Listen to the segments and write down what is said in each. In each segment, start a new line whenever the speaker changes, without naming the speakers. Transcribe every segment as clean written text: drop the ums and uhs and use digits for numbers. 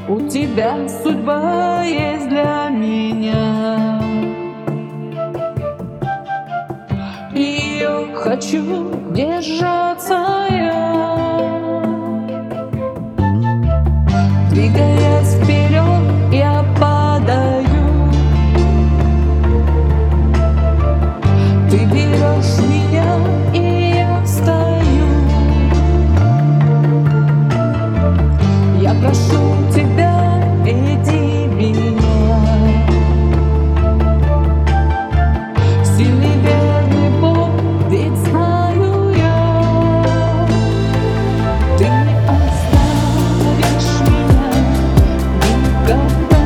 У тебя судьба есть для меня. Ее хочу держаться я. Двигаясь вперед, я падаю. Ты берешь меня, и я встаю. Я прошу тебя, веди меня. Сильный верный Бог, ведь знаю я, ты не оставишь меня никогда.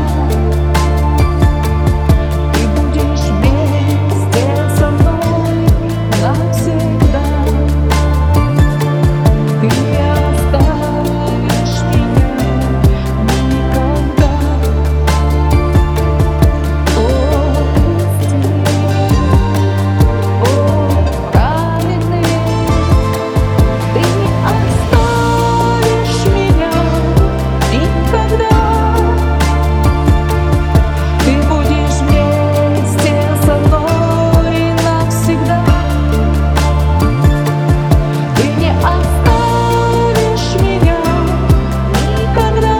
Ты будешь вместе со мной навсегда. Ты не оставишь меня никогда. О, праведный, ты не оставишь меня никогда. Ты будешь вместе со мной навсегда. Ты не оставишь меня никогда.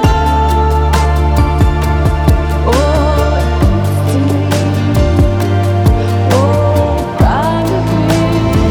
О, истинный, о, праведный.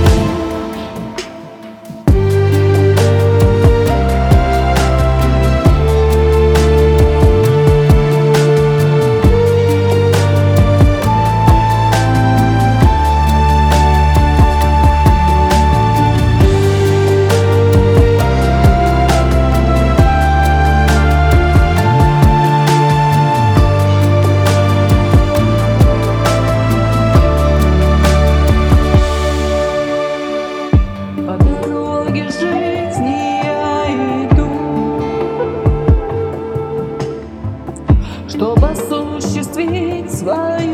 По дороге жизни я иду, чтобы осуществить свою